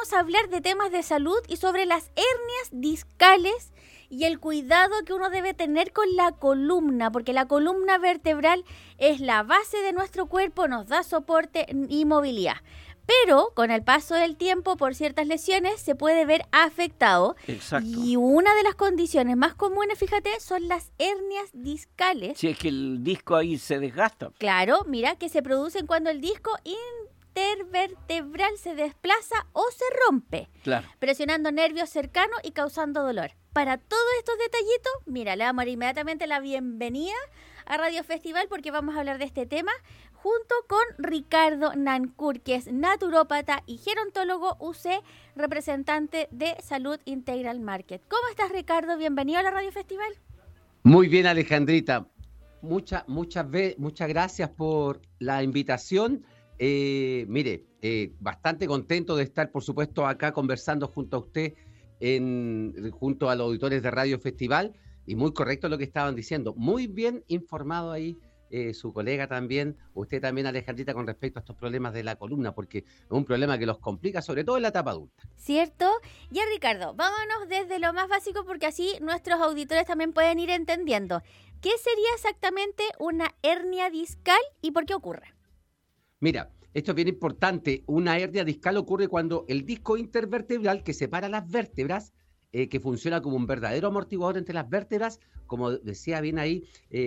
vamos a hablar de temas de salud y sobre las hernias discales y el cuidado que uno debe tener con la columna, porque la columna vertebral es la base de nuestro cuerpo, nos da soporte y movilidad. Pero con el paso del tiempo, por ciertas lesiones, se puede ver afectado. Exacto. Y una de las condiciones más comunes, fíjate, son las hernias discales. Si es que el disco ahí se desgasta. Claro, mira, que se producen cuando el disco intervertebral se desplaza o se rompe, Claro. presionando nervios cercanos y causando dolor. Para todos estos detallitos, mira, le vamos a dar inmediatamente la bienvenida a Radio Festival porque vamos a hablar de este tema junto con Ricardo Nancourt, que es naturópata y gerontólogo UC, representante de Salud Integral Market. ¿Cómo estás, Ricardo? Bienvenido a la Radio Festival. Muy bien, Alejandrita. Muchas gracias por la invitación. Bastante contento de estar, por supuesto, acá conversando junto a usted, junto a los auditores de Radio Festival, y muy correcto lo que estaban diciendo. Muy bien informado ahí su colega también, usted también, Alejandrita, con respecto a estos problemas de la columna, porque es un problema que los complica, sobre todo en la etapa adulta. ¿Cierto? Ya, Ricardo, vámonos desde lo más básico porque así nuestros auditores también pueden ir entendiendo. ¿Qué sería exactamente una hernia discal y por qué ocurre? Mira, esto es bien importante. Una hernia discal ocurre cuando el disco intervertebral que separa las vértebras, que funciona como un verdadero amortiguador entre las vértebras, como decía bien ahí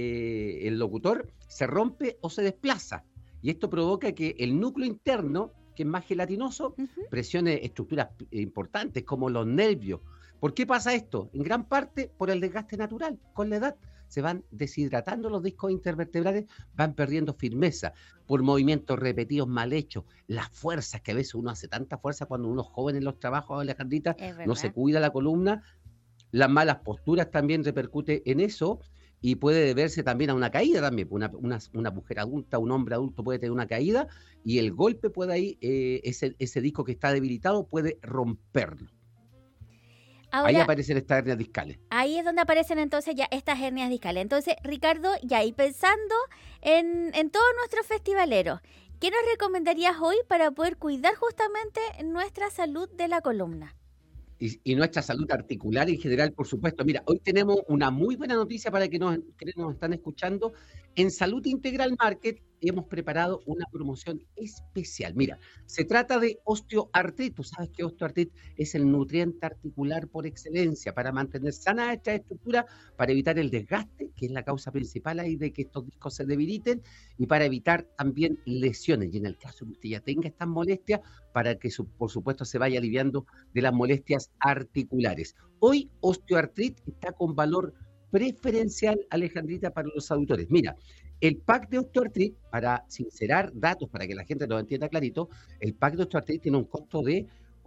el locutor, se rompe o se desplaza. Y esto provoca que el núcleo interno, que es más gelatinoso, presione estructuras importantes como los nervios. ¿Por qué pasa esto? En gran parte por el desgaste natural. Con la edad se van deshidratando los discos intervertebrales, van perdiendo firmeza por movimientos repetidos mal hechos, las fuerzas, que a veces uno hace tanta fuerza cuando uno es joven en los trabajos, Alejandrita, no se cuida la columna, las malas posturas también repercute en eso, y puede deberse también a una caída también. Una mujer adulta, un hombre adulto puede tener una caída, y el golpe puede ahí, ese disco que está debilitado puede romperlo. Ahora, ahí aparecen estas hernias discales. Ahí es donde aparecen entonces ya estas hernias discales. Entonces, Ricardo, ya ahí pensando en todos nuestros festivaleros, ¿qué nos recomendarías hoy para poder cuidar justamente nuestra salud de la columna? Y nuestra salud articular en general, por supuesto. Mira, hoy tenemos una muy buena noticia para que nos están escuchando. En Salud Integral Market hemos preparado una promoción especial. Mira, se trata de osteoartritis. Tú sabes que osteoartritis es el nutriente articular por excelencia para mantener sana esta estructura, para evitar el desgaste, que es la causa principal ahí de que estos discos se debiliten, y para evitar también lesiones. Y en el caso que usted ya tenga estas molestias, para que por supuesto se vaya aliviando de las molestias articulares. Hoy osteoartritis está con valor preferencial, Alejandrita, para los auditores. Mira, el pack de osteoartritis, para sincerar datos, para que la gente lo entienda clarito, el pack de osteoartritis tiene un costo de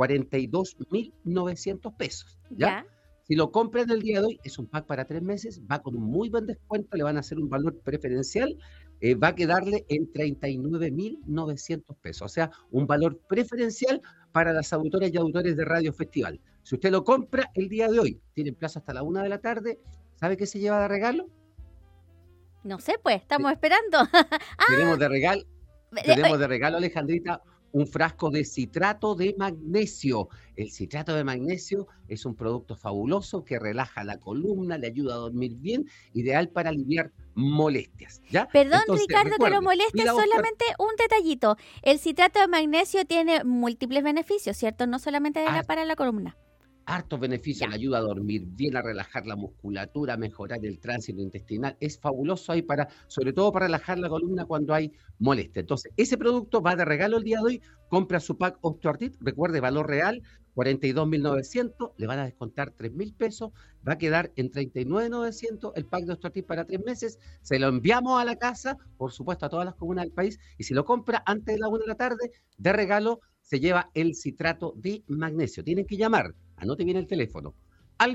42.900 pesos. ¿Ya? Si lo compran el día de hoy, es un pack para 3 meses, va con un muy buen descuento, le van a hacer un valor preferencial, va a quedarle en 39.900 pesos, o sea, un valor preferencial para las auditoras y auditores de Radio Festival. Si usted lo compra el día de hoy, tienen plazo hasta la 1 de la tarde, ¿sabe qué se lleva de regalo? No sé, pues, estamos esperando. Tenemos de regalo, Alejandrita, un frasco de citrato de magnesio. El citrato de magnesio es un producto fabuloso que relaja la columna, le ayuda a dormir bien, ideal para aliviar molestias. ¿Ya? Perdón, entonces, Ricardo, recuerde, que lo moleste, solamente un detallito. El citrato de magnesio tiene múltiples beneficios, ¿cierto? No solamente para la columna. Hartos beneficios, le ayuda a dormir bien, a relajar la musculatura, a mejorar el tránsito intestinal. Es fabuloso ahí sobre todo para relajar la columna cuando hay molestia. Entonces, ese producto va de regalo el día de hoy. Compra su pack osteoartritis, recuerde, valor real, 42.900, le van a descontar 3.000 pesos, va a quedar en 39.900 el pack de osteoartritis para 3 meses. Se lo enviamos a la casa, por supuesto, a todas las comunas del país, y si lo compra antes de la 1 de la tarde, de regalo, se lleva el citrato de magnesio. Tienen que llamar, anote bien el teléfono, al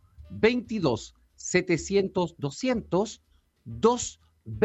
222-700-200,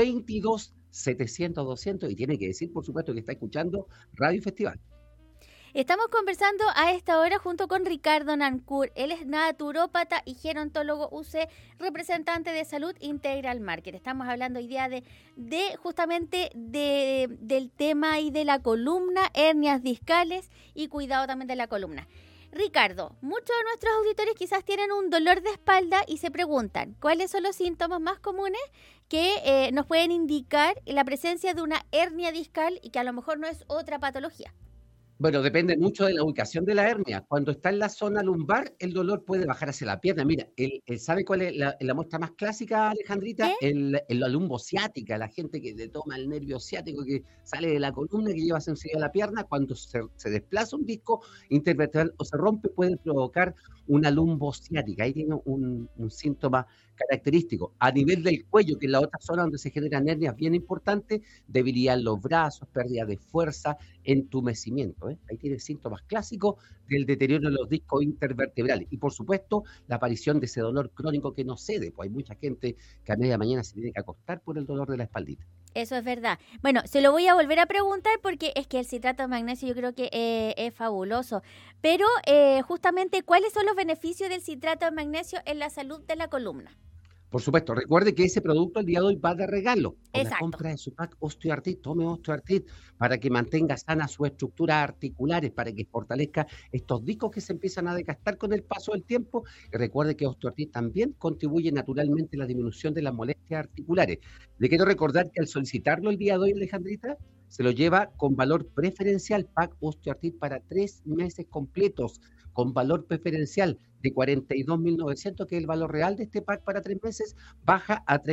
222-700-200, y tiene que decir, por supuesto, que está escuchando Radio Festival. Estamos conversando a esta hora junto con Ricardo Nancourt. Él es naturópata y gerontólogo UC, representante de Salud Integral Market. Estamos hablando hoy día de justamente del tema y de la columna, hernias discales y cuidado también de la columna. Ricardo, muchos de nuestros auditores quizás tienen un dolor de espalda y se preguntan cuáles son los síntomas más comunes que nos pueden indicar la presencia de una hernia discal y que a lo mejor no es otra patología. Bueno, depende mucho de la ubicación de la hernia. Cuando está en la zona lumbar, el dolor puede bajar hacia la pierna. Mira, ¿sabe cuál es la muestra más clásica, Alejandrita? La lumbociática, la gente que le toma el nervio ciático que sale de la columna, que lleva sensibilidad a la pierna, cuando se desplaza un disco intervertebral o se rompe, puede provocar una lumbociática. Ahí tiene un síntoma característico. A nivel del cuello, que es la otra zona donde se generan hernias bien importante, debilidad en los brazos, pérdida de fuerza, entumecimiento. Ahí tiene síntomas clásicos del deterioro de los discos intervertebrales. Y por supuesto, la aparición de ese dolor crónico que no cede, pues hay mucha gente que a media mañana se tiene que acostar por el dolor de la espaldita. Eso es verdad. Bueno, se lo voy a volver a preguntar porque es que el citrato de magnesio yo creo que es fabuloso. Pero justamente, ¿cuáles son los beneficios del citrato de magnesio en la salud de la columna? Por supuesto, recuerde que ese producto el día de hoy va de regalo. Con Exacto. la compra de su pack Osteoartrit, tome Osteoartrit para que mantenga sanas sus estructuras articulares, para que fortalezca estos discos que se empiezan a desgastar con el paso del tiempo. Y recuerde que Osteoartrit también contribuye naturalmente a la disminución de las molestias articulares. Le quiero recordar que al solicitarlo el día de hoy, Alejandrita, se lo lleva con valor preferencial, pack Osteoartrit para 3 meses completos, con valor preferencial de 42.900, que es el valor real de este pack para 3 meses, baja a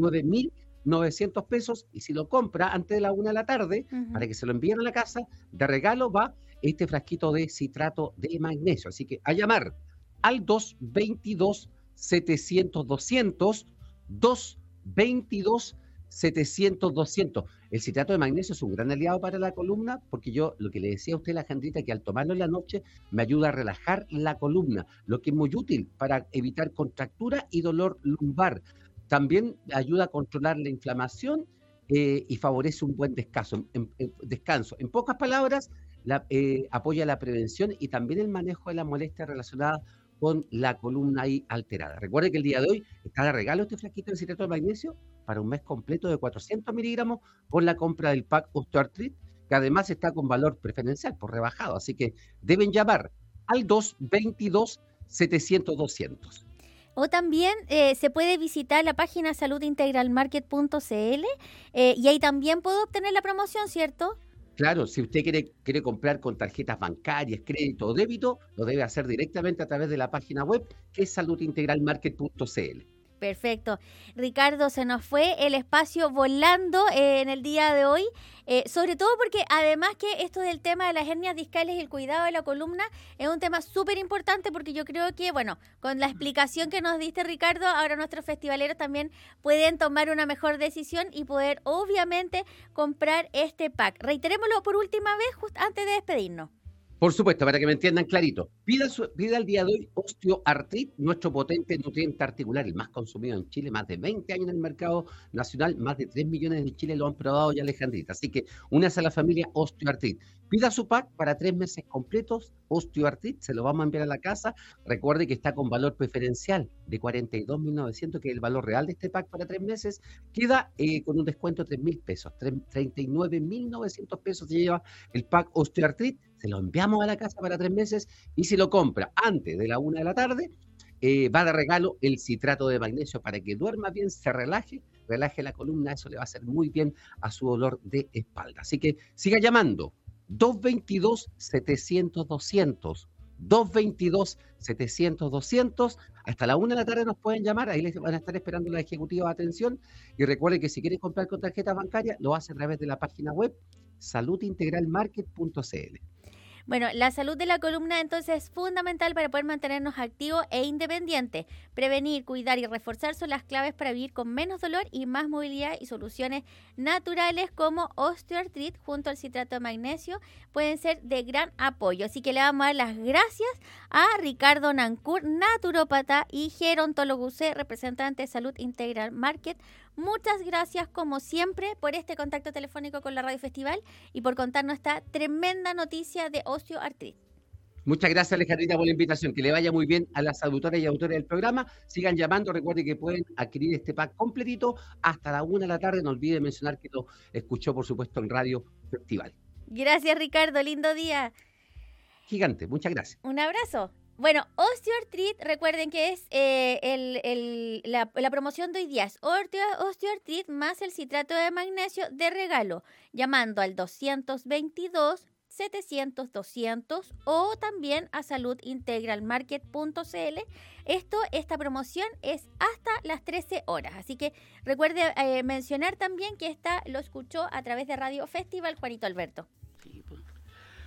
39.900 pesos, y si lo compra antes de la 1 de la tarde, para que se lo envíen a la casa, de regalo va este frasquito de citrato de magnesio. Así que a llamar al 222-700-200, 222-700-200. El citrato de magnesio es un gran aliado para la columna, porque yo, lo que le decía a usted, Alejandrita, que al tomarlo en la noche me ayuda a relajar la columna, lo que es muy útil para evitar contractura y dolor lumbar. También ayuda a controlar la inflamación y favorece un buen descanso. En pocas palabras, apoya la prevención y también el manejo de las molestias relacionadas con la columna ahí alterada. Recuerde que el día de hoy está de regalo este flaquito de citrato de magnesio para un mes completo de 400 miligramos con la compra del pack Osteoartrit, que además está con valor preferencial por rebajado. Así que deben llamar al 222-700-200. O también se puede visitar la página saludintegralmarket.cl y ahí también puedo obtener la promoción, ¿cierto? Claro, si usted quiere comprar con tarjetas bancarias, crédito o débito, lo debe hacer directamente a través de la página web, que es saludintegralmarket.cl. Perfecto. Ricardo, se nos fue el espacio volando en el día de hoy, sobre todo porque además que esto del tema de las hernias discales y el cuidado de la columna es un tema súper importante, porque yo creo que, bueno, con la explicación que nos diste, Ricardo, ahora nuestros festivaleros también pueden tomar una mejor decisión y poder, obviamente, comprar este pack. Reiterémoslo por última vez, justo antes de despedirnos. Por supuesto, para que me entiendan clarito. Pida el día de hoy Osteoartrit, nuestro potente nutriente articular, el más consumido en Chile, más de 20 años en el mercado nacional, más de 3 millones de Chile lo han probado ya, Alejandrita. Así que únase a la familia Osteoartrit. Pida su pack para 3 meses completos, Osteoartrit, se lo vamos a enviar a la casa. Recuerde que está con valor preferencial de 42.900, que es el valor real de este pack para 3 meses. Queda con un descuento de 3.000 pesos, 39.900 pesos se lleva el pack Osteoartrit. Se lo enviamos a la casa para 3 meses, y si lo compra antes de la 1 de la tarde, va de regalo el citrato de magnesio para que duerma bien, se relaje la columna. Eso le va a hacer muy bien a su dolor de espalda. Así que siga llamando, 222-700-200, 222-700-200. Hasta la 1 de la tarde nos pueden llamar, ahí les van a estar esperando la ejecutiva de atención. Y recuerden que si quieren comprar con tarjeta bancaria, lo hacen a través de la página web saludintegralmarket.cl. Bueno, la salud de la columna entonces es fundamental para poder mantenernos activos e independientes. Prevenir, cuidar y reforzar son las claves para vivir con menos dolor y más movilidad, y soluciones naturales como Osteoartrit junto al citrato de magnesio pueden ser de gran apoyo. Así que le vamos a dar las gracias a Ricardo Nancourt, naturópata y gerontólogo UC, representante de Salud Integral Market, Muchas gracias, como siempre, por este contacto telefónico con la Radio Festival y por contarnos esta tremenda noticia de osteoartritis. Muchas gracias, Alejandrita, por la invitación. Que le vaya muy bien a las auditoras y autores del programa. Sigan llamando. Recuerden que pueden adquirir este pack completito hasta la 1 de la tarde. No olvide mencionar que lo escuchó, por supuesto, en Radio Festival. Gracias, Ricardo. Lindo día. Gigante. Muchas gracias. Un abrazo. Bueno, osteoartritis, recuerden que es la promoción de hoy día es osteoartritis más el citrato de magnesio de regalo, llamando al 222-700-200 o también a saludintegralmarket.cl. Esta promoción es hasta las 13 horas, así que recuerde mencionar también que lo escuchó a través de Radio Festival Juanito Alberto.